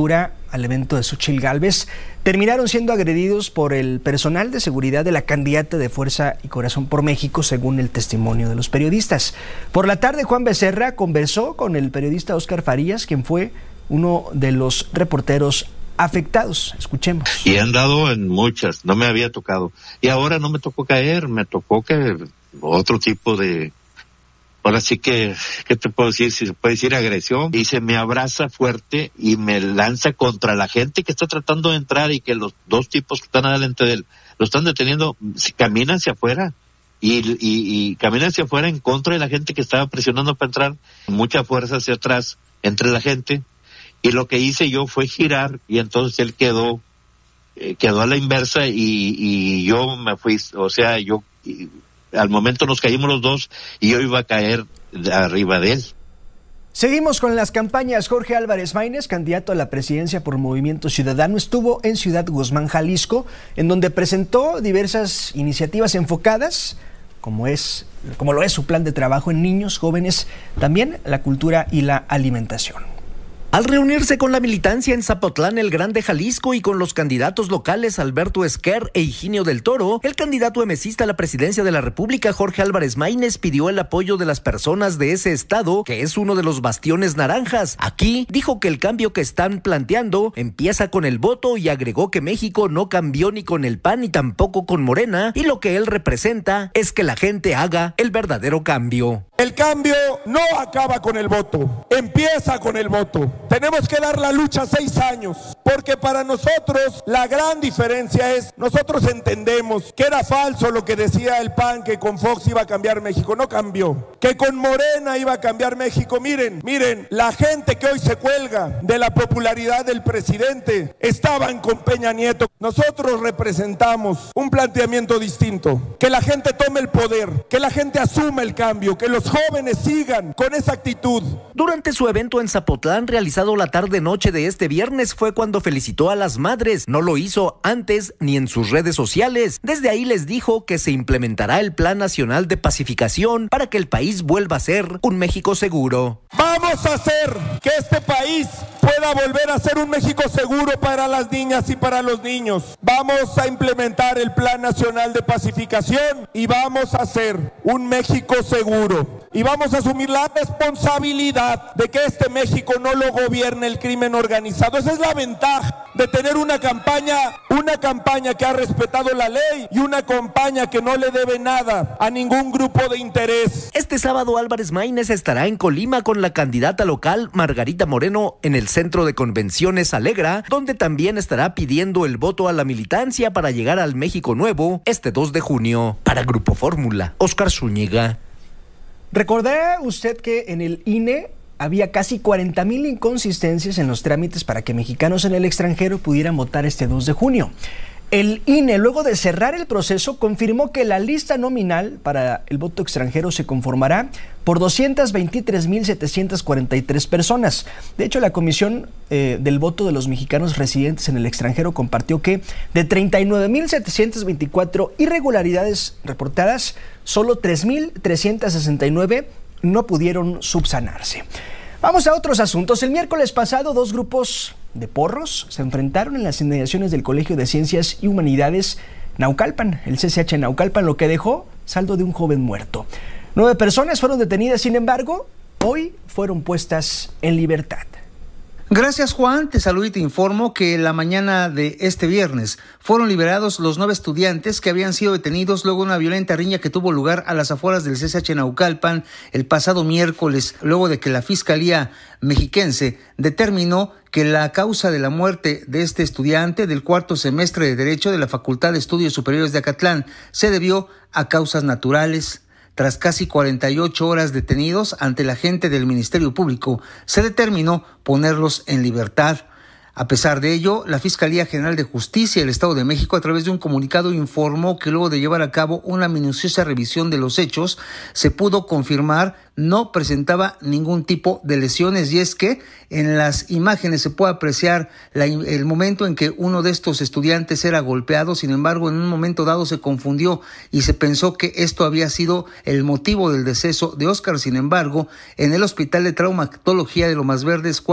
al evento de Xóchitl Gálvez terminaron siendo agredidos por el personal de seguridad de la candidata de Fuerza y Corazón por México, según el testimonio de los periodistas. Por la tarde, Juan Becerra conversó con el periodista Óscar Farías, quien fue uno de los reporteros afectados. Escuchemos. Y he andado en muchas, no me había tocado. Y ahora no me tocó caer, me tocó que otro tipo de... Ahora sí que, ¿qué te puedo decir? Si se puede decir agresión. Y se me abraza fuerte y me lanza contra la gente que está tratando de entrar, y que los dos tipos que están adelante de él lo están deteniendo, caminan hacia afuera. Y, y, y caminan hacia afuera en contra de la gente que estaba presionando para entrar. Mucha fuerza hacia atrás entre la gente. Y lo que hice yo fue girar, y entonces él quedó, eh, quedó a la inversa, y, y yo me fui, o sea, yo... Y, al momento nos caímos los dos y yo iba a caer arriba de él. Seguimos con las campañas. Jorge Álvarez Maínez, candidato a la presidencia por Movimiento Ciudadano, estuvo en Ciudad Guzmán, Jalisco, en donde presentó diversas iniciativas enfocadas, como es, como lo es su plan de trabajo en niños, jóvenes, también la cultura y la alimentación. Al reunirse con la militancia en Zapotlán el Grande, Jalisco, y con los candidatos locales Alberto Esquer e Higinio del Toro, el candidato emesista a la presidencia de la República, Jorge Álvarez Maínez, pidió el apoyo de las personas de ese estado, que es uno de los bastiones naranjas. Aquí dijo que el cambio que están planteando empieza con el voto, y agregó que México no cambió ni con el P A N ni tampoco con Morena, y lo que él representa es que la gente haga el verdadero cambio. El cambio no acaba con el voto, empieza con el voto. Tenemos que dar la lucha seis años, porque para nosotros la gran diferencia es, nosotros entendemos que era falso lo que decía el P A N, que con Fox iba a cambiar México. No cambió. Que con Morena iba a cambiar México. Miren, miren, la gente que hoy se cuelga de la popularidad del presidente estaban con Peña Nieto. Nosotros representamos un planteamiento distinto, que la gente tome el poder, que la gente asuma el cambio, que los jóvenes sigan con esa actitud. Durante su evento en Zapotlán, realizado la tarde-noche de este viernes, fue cuando felicitó a las madres. No lo hizo antes ni en sus redes sociales. Desde ahí les dijo que se implementará el Plan Nacional de Pacificación para que el país vuelva a ser un México seguro. Vamos a hacer que este país pueda volver a ser un México seguro para las niñas y para los niños. Vamos a implementar el Plan Nacional de Pacificación y vamos a hacer un México seguro. Y vamos a asumir la responsabilidad de que este México no lo gobierne el crimen organizado. Esa es la ventaja de tener una campaña, una campaña que ha respetado la ley, y una campaña que no le debe nada a ningún grupo de interés. Este sábado Álvarez Maínez estará en Colima con la candidata local Margarita Moreno en el Centro de Convenciones Alegra, donde también estará pidiendo el voto a la militancia para llegar al México Nuevo este dos de junio. Para Grupo Fórmula, Óscar Zúñiga. ¿Recordará usted que en el I N E había casi cuarenta mil inconsistencias en los trámites para que mexicanos en el extranjero pudieran votar este dos de junio? El I N E, luego de cerrar el proceso, confirmó que la lista nominal para el voto extranjero se conformará por doscientas veintitrés mil setecientas cuarenta y tres personas. De hecho, la Comisión eh, del Voto de los Mexicanos Residentes en el Extranjero compartió que de treinta y nueve mil setecientas veinticuatro irregularidades reportadas, solo tres mil trescientas sesenta y nueve no pudieron subsanarse. Vamos a otros asuntos. El miércoles pasado, dos grupos de porros se enfrentaron en las inmediaciones del Colegio de Ciencias y Humanidades Naucalpan, el C C H Naucalpan, lo que dejó saldo de un joven muerto. Nueve personas fueron detenidas, sin embargo, hoy fueron puestas en libertad. Gracias, Juan. Te saludo y te informo que la mañana de este viernes fueron liberados los nueve estudiantes que habían sido detenidos luego de una violenta riña que tuvo lugar a las afueras del C C H Naucalpan el pasado miércoles, luego de que la Fiscalía Mexiquense determinó que la causa de la muerte de este estudiante del cuarto semestre de Derecho de la Facultad de Estudios Superiores de Acatlán se debió a causas naturales. Tras casi cuarenta y ocho horas detenidos ante la gente del Ministerio Público, se determinó ponerlos en libertad. A pesar de ello, la Fiscalía General de Justicia del Estado de México, a través de un comunicado, informó que luego de llevar a cabo una minuciosa revisión de los hechos, se pudo confirmar no presentaba ningún tipo de lesiones, y es que en las imágenes se puede apreciar la, el momento en que uno de estos estudiantes era golpeado. Sin embargo, en un momento dado se confundió y se pensó que esto había sido el motivo del deceso de Óscar. Sin embargo, en el Hospital de Traumatología de Lomas Verdes, Juan,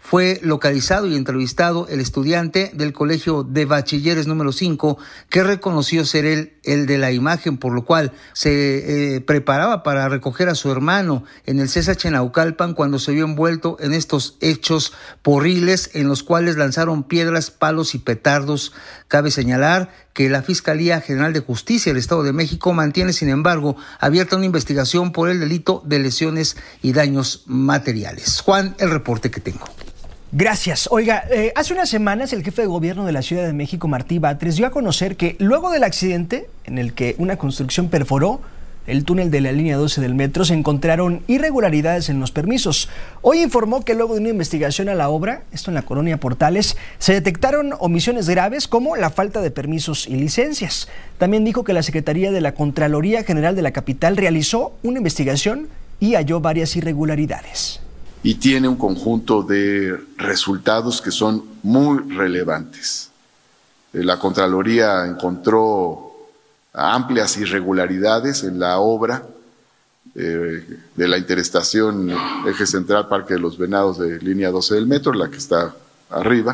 fue localizado y entrevistado el estudiante del Colegio de Bachilleres número cinco, que reconoció ser él el de la imagen, por lo cual se eh, preparaba para recoger a su hermano en el C E S H Naucalpan cuando se vio envuelto en estos hechos porriles en los cuales lanzaron piedras, palos y petardos. Cabe señalar que la Fiscalía General de Justicia del Estado de México mantiene, sin embargo, abierta una investigación por el delito de lesiones y daños materiales. Juan, el reporte que tengo. Gracias. Oiga, eh, hace unas semanas el jefe de gobierno de la Ciudad de México, Martí Batres, dio a conocer que luego del accidente en el que una construcción perforó el túnel de la línea doce del metro, se encontraron irregularidades en los permisos. Hoy informó que luego de una investigación a la obra, esto en la colonia Portales, se detectaron omisiones graves como la falta de permisos y licencias. También dijo que la Secretaría de la Contraloría General de la capital realizó una investigación y halló varias irregularidades. Y tiene un conjunto de resultados que son muy relevantes. La Contraloría encontró amplias irregularidades en la obra eh, de la interestación Eje Central Parque de los Venados de línea doce del metro, la que está arriba,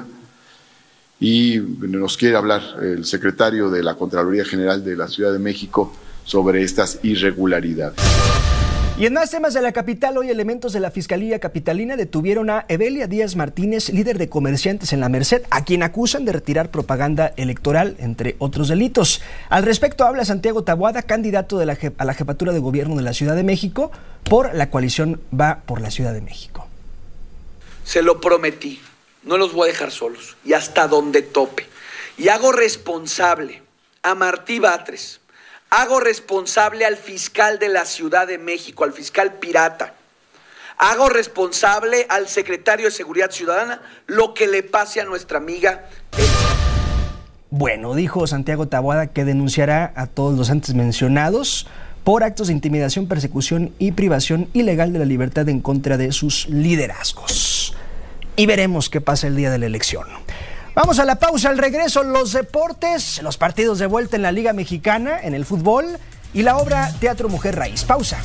y nos quiere hablar el secretario de la Contraloría General de la Ciudad de México sobre estas irregularidades. Y en más temas de la capital, hoy elementos de la Fiscalía Capitalina detuvieron a Evelia Díaz Martínez, líder de comerciantes en la Merced, a quien acusan de retirar propaganda electoral, entre otros delitos. Al respecto habla Santiago Taboada, candidato de la, a la jefatura de gobierno de la Ciudad de México por la coalición Va por la Ciudad de México. Se lo prometí, no los voy a dejar solos y hasta donde tope. Y hago responsable a Martí Batres. Hago responsable al fiscal de la Ciudad de México, al fiscal pirata. Hago responsable al secretario de Seguridad Ciudadana lo que le pase a nuestra amiga. Bueno, dijo Santiago Taboada que denunciará a todos los antes mencionados por actos de intimidación, persecución y privación ilegal de la libertad en contra de sus liderazgos. Y veremos qué pasa el día de la elección. Vamos a la pausa, al regreso los deportes, los partidos de vuelta en la Liga Mexicana, en el fútbol y la obra Teatro Mujer Raíz. Pausa.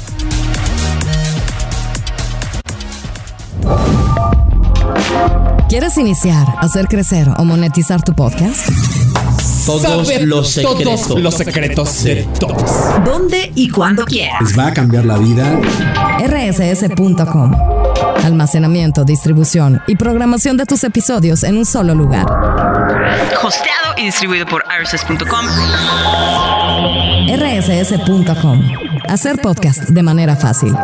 ¿Quieres iniciar, hacer crecer o monetizar tu podcast? Todos Saber los secretos. Todos los secretos de todos. ¿Dónde y cuándo quieras? Les va a cambiar la vida. R S S punto com. Almacenamiento, distribución y programación de tus episodios en un solo lugar. Hosteado y distribuido por R S S punto com. R S S punto com. Hacer podcast de manera fácil.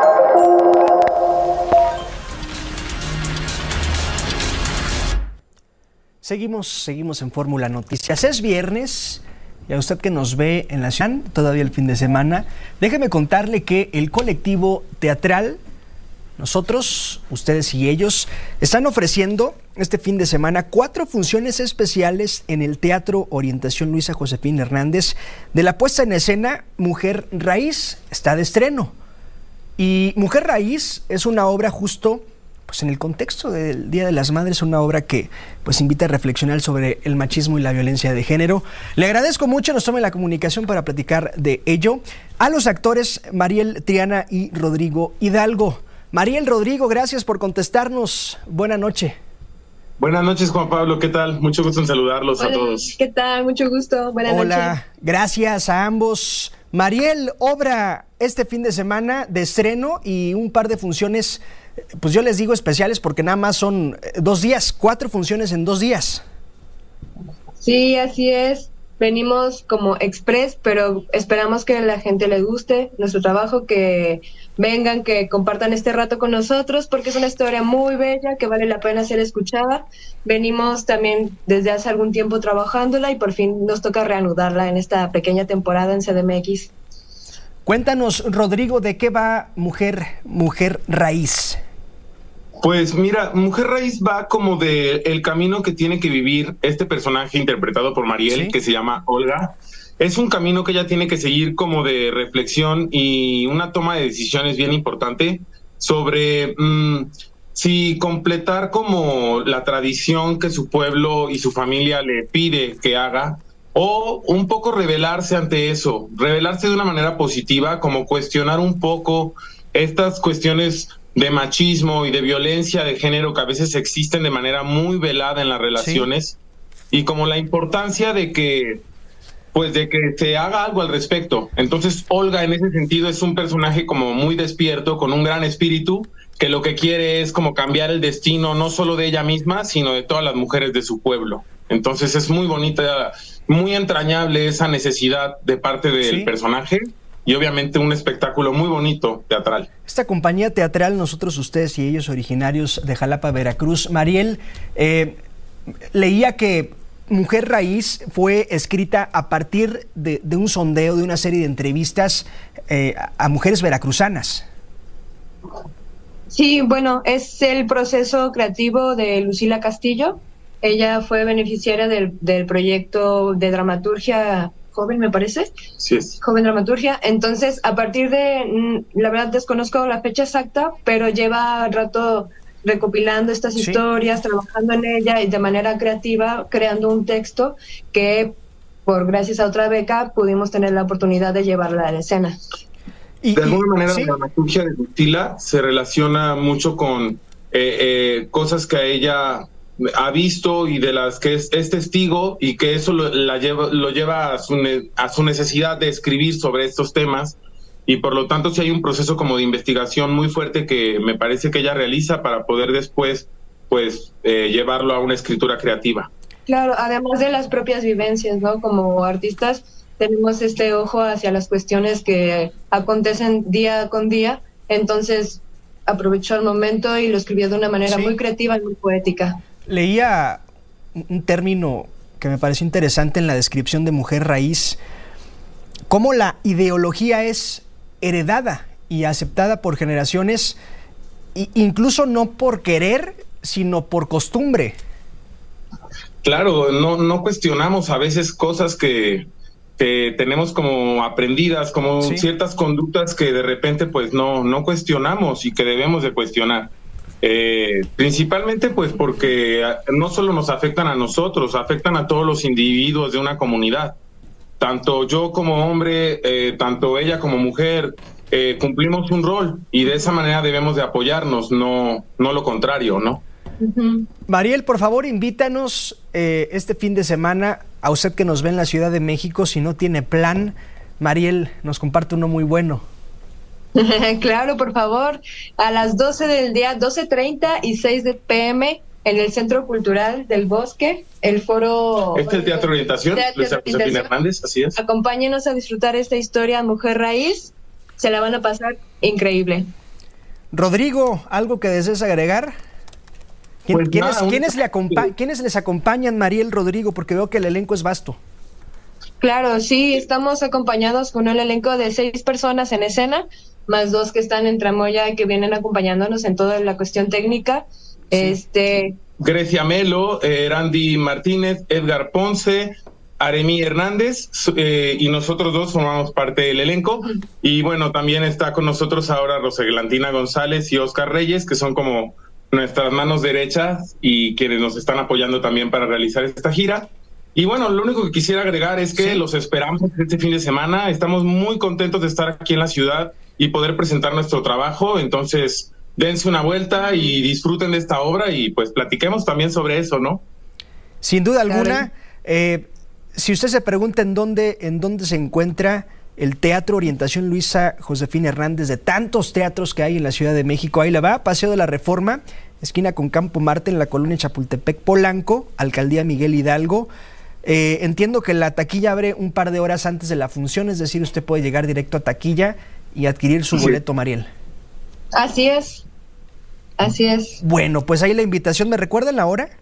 Seguimos, seguimos en Fórmula Noticias. Es viernes y a usted que nos ve en la ciudad, todavía el fin de semana, déjeme contarle que el colectivo teatral, nosotros, ustedes y ellos, están ofreciendo este fin de semana cuatro funciones especiales en el Teatro Orientación Luisa Josefina Hernández de la puesta en escena Mujer Raíz. Está de estreno. Y Mujer Raíz es una obra justo pues en el contexto del Día de las Madres, una obra que pues invita a reflexionar sobre el machismo y la violencia de género. Le agradezco mucho, nos tome la comunicación para platicar de ello a los actores Mariel Triana y Rodrigo Hidalgo. Mariel, Rodrigo, gracias por contestarnos. Buena noche. Buenas noches, Juan Pablo. ¿Qué tal? Mucho gusto en saludarlos. Hola, a todos. ¿Qué tal? Mucho gusto. Buenas noches. Hola, gracias a ambos. Mariel, obra este fin de semana de estreno y un par de funciones, pues yo les digo especiales porque nada más son dos días, cuatro funciones en dos días. Sí, así es. Venimos como express, pero esperamos que a la gente le guste nuestro trabajo, que vengan, que compartan este rato con nosotros, porque es una historia muy bella que vale la pena ser escuchada. Venimos también desde hace algún tiempo trabajándola y por fin nos toca reanudarla en esta pequeña temporada en C D M X. Cuéntanos, Rodrigo, ¿de qué va Mujer, Mujer Raíz? Pues mira, Mujer Raíz va como de el camino que tiene que vivir este personaje interpretado por Mariel, ¿sí?, que se llama Olga. Es un camino que ella tiene que seguir como de reflexión y una toma de decisiones bien importante sobre mmm, si completar como la tradición que su pueblo y su familia le pide que haga, o un poco rebelarse ante eso, rebelarse de una manera positiva, como cuestionar un poco estas cuestiones de machismo y de violencia de género que a veces existen de manera muy velada en las relaciones, sí. Y como la importancia de que pues de que se haga algo al respecto. Entonces Olga en ese sentido es un personaje como muy despierto, con un gran espíritu, que lo que quiere es como cambiar el destino no solo de ella misma, sino de todas las mujeres de su pueblo. Entonces es muy bonita, muy entrañable esa necesidad de parte del sí. personaje, y obviamente un espectáculo muy bonito teatral. Esta compañía teatral, Nosotros, Ustedes y Ellos, originarios de Jalapa, Veracruz. Mariel, eh, leía que Mujer Raíz fue escrita a partir de, de un sondeo, de una serie de entrevistas eh, a mujeres veracruzanas. Sí, bueno, es el proceso creativo de Lucila Castillo. Ella fue beneficiaria del, del proyecto de dramaturgia joven, me parece. Sí es. Joven dramaturgia. Entonces, a partir de, la verdad desconozco la fecha exacta, pero lleva rato recopilando estas sí. historias, trabajando en ella y de manera creativa, creando un texto que, por gracias a otra beca, pudimos tener la oportunidad de llevarla a la escena. Y, de alguna y, manera, ¿sí? la dramaturgia de Lucila se relaciona mucho con eh, eh, cosas que ella ha visto y de las que es, es testigo, y que eso lo, la lleva, lo lleva a su, ne, a su necesidad de escribir sobre estos temas, y por lo tanto sí hay un proceso como de investigación muy fuerte que me parece que ella realiza para poder después pues eh, llevarlo a una escritura creativa. Claro, además de las propias vivencias, ¿no? Como artistas tenemos este ojo hacia las cuestiones que acontecen día con día, entonces aprovechó el momento y lo escribió de una manera sí. muy creativa y muy poética. Leía un término que me pareció interesante en la descripción de Mujer Raíz, cómo la ideología es heredada y aceptada por generaciones, incluso no por querer, sino por costumbre. Claro, no, no cuestionamos a veces cosas que, que tenemos como aprendidas, como sí. ciertas conductas que de repente pues no, no cuestionamos y que debemos de cuestionar. Eh, principalmente pues porque no solo nos afectan a nosotros, afectan a todos los individuos de una comunidad. Tanto yo como hombre, eh, tanto ella como mujer, eh, cumplimos un rol, y de esa manera debemos de apoyarnos, no, no lo contrario, ¿no? Uh-huh. Mariel, por favor, invítanos eh, este fin de semana, a usted que nos ve en la Ciudad de México, si no tiene plan, Mariel nos comparte uno muy bueno. Claro, por favor, a las doce del día, doce treinta y seis de P M en el Centro Cultural del Bosque, el foro... Este es el Teatro Orientación, Luis Josefina Hernández, así es. Acompáñenos a disfrutar esta historia Mujer Raíz, se la van a pasar increíble. Rodrigo, ¿algo que desees agregar? ¿Quién, pues ¿quiénes, nada, ¿quiénes, le acompa- ¿Quiénes les acompañan, Mariel, Rodrigo? Porque veo que el elenco es vasto. Claro, sí, estamos acompañados con un elenco de seis personas en escena, más dos que están en tramoya, que vienen acompañándonos en toda la cuestión técnica. Sí. Este Grecia Melo, eh, Randy Martínez, Edgar Ponce, Aremí Hernández, eh, y nosotros dos formamos parte del elenco. Y bueno, también está con nosotros ahora Roseglantina González y Oscar Reyes, que son como nuestras manos derechas y quienes nos están apoyando también para realizar esta gira. Y bueno, lo único que quisiera agregar es que sí. los esperamos este fin de semana. Estamos muy contentos de estar aquí en la ciudad y poder presentar nuestro trabajo. Entonces, dense una vuelta y disfruten de esta obra, y pues platiquemos también sobre eso, ¿no? Sin duda alguna. Eh, si usted se pregunta en dónde, en dónde se encuentra el Teatro Orientación Luisa Josefina Hernández, de tantos teatros que hay en la Ciudad de México, ahí la va, Paseo de la Reforma, esquina con Campo Marte, en la colonia Chapultepec, Polanco, Alcaldía Miguel Hidalgo. Eh, entiendo que la taquilla abre un par de horas antes de la función, es decir, usted puede llegar directo a taquilla y adquirir su sí. boleto, Mariel. Así es, así es. Bueno, pues ahí la invitación, ¿me recuerdan la hora?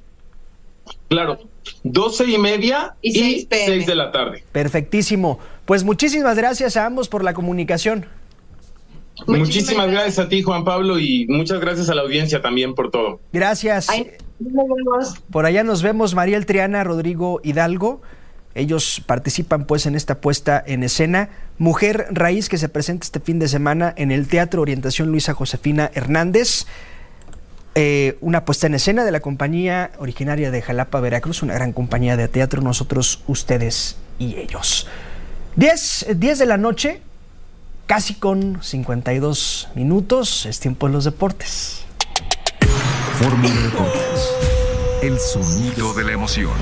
Claro, doce y media y, y seis de la tarde. Perfectísimo. Pues muchísimas gracias a ambos por la comunicación. Muchísimas, muchísimas gracias a ti, Juan Pablo, y muchas gracias a la audiencia también por todo. Gracias. Ay, nos vemos. Por allá nos vemos, Mariel Triana, Rodrigo Hidalgo. Ellos participan pues en esta puesta en escena Mujer Raíz, que se presenta este fin de semana en el Teatro Orientación Luisa Josefina Hernández. Eh, una puesta en escena de la compañía originaria de Jalapa, Veracruz, una gran compañía de teatro, Nosotros, Ustedes y Ellos. diez de la noche, casi con cincuenta y dos minutos. Es tiempo de los deportes. Fórmula Deportes, el sonido de la emoción.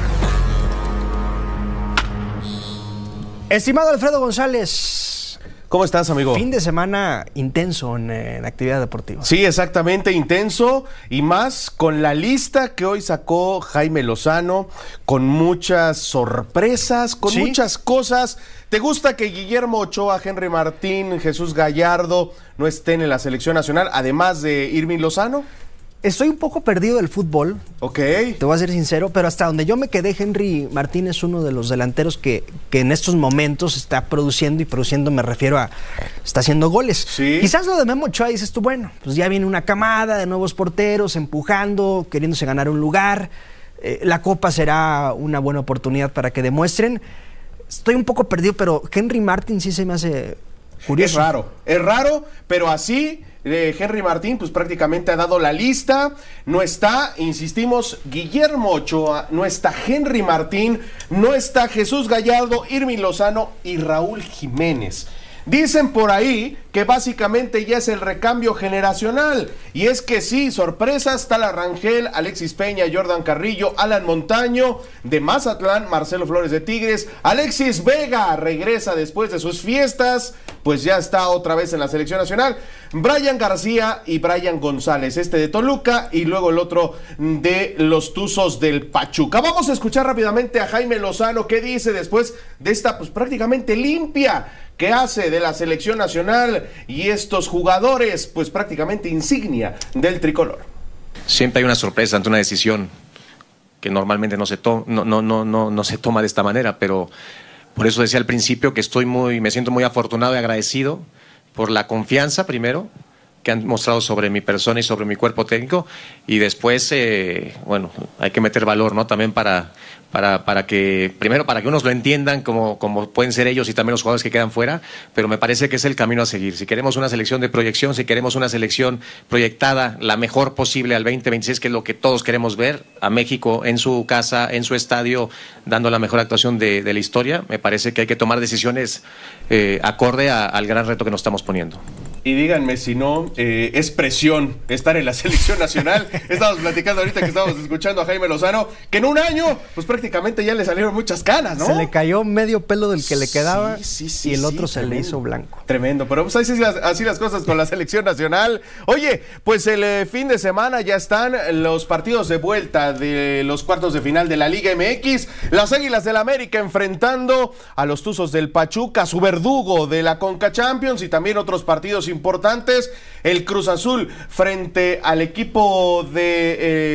Estimado Alfredo González, ¿cómo estás, amigo? Fin de semana intenso en, en actividad deportiva. Sí, exactamente, intenso, y más con la lista que hoy sacó Jaime Lozano, con muchas sorpresas, con ¿Sí? muchas cosas. ¿Te gusta que Guillermo Ochoa, Henry Martín, Jesús Gallardo no estén en la selección nacional, además de Irving Lozano? Estoy un poco perdido del fútbol. Ok. Te voy a ser sincero, pero hasta donde yo me quedé, Henry Martín es uno de los delanteros que, que en estos momentos está produciendo, y produciendo me refiero a, está haciendo goles. Sí. Quizás lo de Memo Ochoa dices tú, bueno, pues ya viene una camada de nuevos porteros, empujando, queriéndose ganar un lugar. Eh, la Copa será una buena oportunidad para que demuestren. Estoy un poco perdido, pero Henry Martín sí se me hace curioso. Es raro, es raro, pero así... Eh, Henry Martín pues prácticamente ha dado la lista. No está, insistimos, Guillermo Ochoa, no está Henry Martín, no está Jesús Gallardo, Irving Lozano y Raúl Jiménez. Dicen por ahí que básicamente ya es el recambio generacional, y es que sí, sorpresas, Tala Rangel, Alexis Peña, Jordan Carrillo, Alan Montaño de Mazatlán, Marcelo Flores de Tigres, Alexis Vega regresa después de sus fiestas, pues ya está otra vez en la selección nacional, Brian García y Brian González, este de Toluca y luego el otro de los Tuzos del Pachuca. Vamos a escuchar rápidamente a Jaime Lozano, qué dice después de esta pues prácticamente limpia que hace de la selección nacional y estos jugadores, pues prácticamente insignia del tricolor. Siempre hay una sorpresa ante una decisión que normalmente no se, to no, no, no, no, no se toma de esta manera, pero por eso decía al principio que estoy muy, me siento muy afortunado y agradecido por la confianza, primero, que han mostrado sobre mi persona y sobre mi cuerpo técnico, y después, eh, bueno, hay que meter valor, ¿no? También para... Para, para que, primero, para que unos lo entiendan como, como pueden ser ellos y también los jugadores que quedan fuera, pero me parece que es el camino a seguir. Si queremos una selección de proyección, si queremos una selección proyectada la mejor posible al veinte veintiséis, que es lo que todos queremos ver, a México en su casa, en su estadio, dando la mejor actuación de, de la historia, me parece que hay que tomar decisiones eh, acorde a, al gran reto que nos estamos poniendo. Y díganme si no, eh, es presión estar en la selección nacional. Estamos platicando ahorita que estamos escuchando a Jaime Lozano, que en un año, pues prácticamente ya le salieron muchas canas, ¿no? Se le cayó medio pelo del que le quedaba, sí, sí, sí, y el otro sí, se tremendo, le hizo blanco. Tremendo, pero pues así las, así las cosas con la selección nacional. Oye, pues el eh, fin de semana ya están los partidos de vuelta de los cuartos de final de la Liga M X. Las Águilas del América enfrentando a los Tuzos del Pachuca, su verdugo de la Conca Champions, y también otros partidos importantes. El Cruz Azul frente al equipo de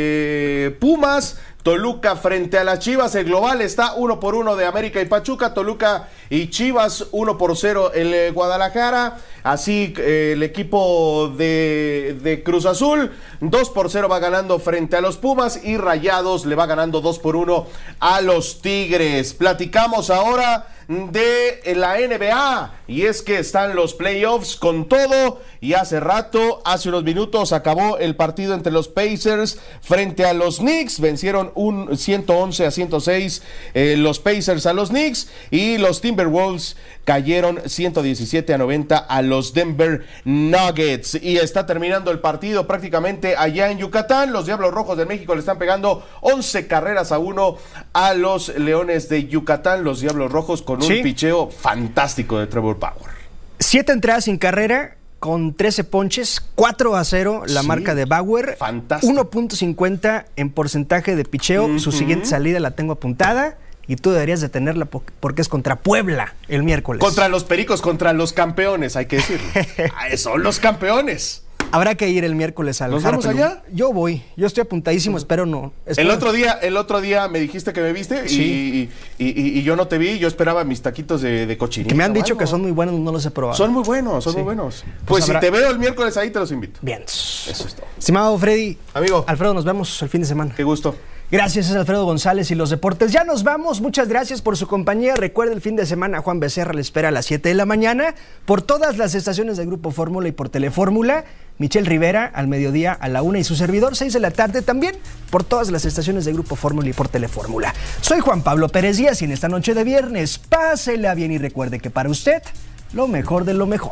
eh, Pumas, Toluca frente a las Chivas. El global está uno por uno de América y Pachuca, Toluca y Chivas uno por cero el eh, Guadalajara. Así eh, el equipo de, de Cruz Azul dos por cero va ganando frente a los Pumas, y Rayados le va ganando dos por uno a los Tigres. Platicamos ahora de la N B A, y es que están los playoffs con todo, y hace rato, hace unos minutos, acabó el partido entre los Pacers frente a los Knicks. Vencieron un ciento once a ciento seis eh, los Pacers a los Knicks, y los Timberwolves cayeron ciento diecisiete a noventa a los Denver Nuggets. Y está terminando el partido prácticamente allá en Yucatán. Los Diablos Rojos de México le están pegando once carreras a uno a los Leones de Yucatán. Los Diablos Rojos con un ¿Sí? picheo fantástico de Trevor Bauer. Siete entradas sin carrera, con trece ponches, cuatro a cero la sí, marca de Bauer. Fantástico. uno punto cincuenta en porcentaje de picheo. Uh-huh. Su siguiente salida la tengo apuntada, y tú deberías de tenerla porque es contra Puebla el miércoles. Contra los Pericos, contra los campeones, hay que decirlo. Son los campeones. Habrá que ir el miércoles al ¿Nos vamos allá? Yo voy, yo estoy apuntadísimo, espero no. Espero. El otro día, el otro día me dijiste que me viste, sí, y, y, y, y yo no te vi, yo esperaba mis taquitos de, de cochinita. Que me han dicho bueno. que son muy buenos, no los he probado. Son muy buenos, son sí. muy buenos. Pues, pues habrá... si te veo el miércoles ahí, te los invito. Bien. Eso es todo. Estimado Freddy. Amigo. Alfredo, nos vemos el fin de semana. Qué gusto. Gracias, es Alfredo González y los deportes. Ya nos vamos, muchas gracias por su compañía. Recuerda, el fin de semana Juan Becerra le espera a las siete de la mañana por todas las estaciones de Grupo Fórmula y por Telefórmula. Michelle Rivera al mediodía a la una, y su servidor seis de la tarde también por todas las estaciones de Grupo Fórmula y por Telefórmula. Soy Juan Pablo Pérez Díaz, y en esta noche de viernes pásela bien y recuerde que para usted lo mejor de lo mejor.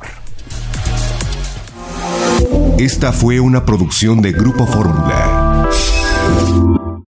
Esta fue una producción de Grupo Fórmula.